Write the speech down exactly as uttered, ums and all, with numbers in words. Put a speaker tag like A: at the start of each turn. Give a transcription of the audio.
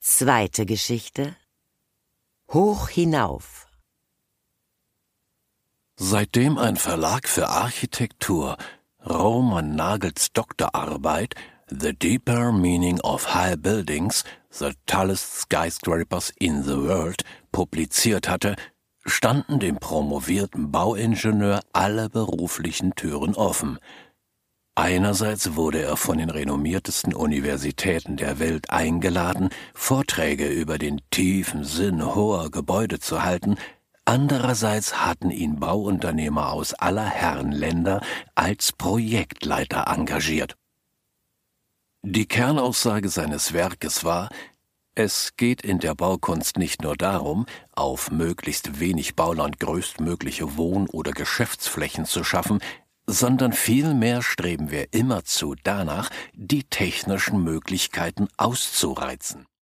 A: Zweite Geschichte: Hoch hinauf.
B: Seitdem ein Verlag für Architektur Roman Nagels Doktorarbeit The Deeper Meaning of High Buildings, The Tallest Skyscrapers in the World publiziert hatte, standen dem promovierten Bauingenieur alle beruflichen Türen offen. Einerseits wurde er von den renommiertesten Universitäten der Welt eingeladen, Vorträge über den tiefen Sinn hoher Gebäude zu halten, andererseits hatten ihn Bauunternehmer aus aller Herren Länder als Projektleiter engagiert. Die Kernaussage seines Werkes war: Es geht in der Baukunst nicht nur darum, auf möglichst wenig Bauland größtmögliche Wohn- oder Geschäftsflächen zu schaffen, sondern vielmehr streben wir immerzu danach, die technischen Möglichkeiten auszureizen.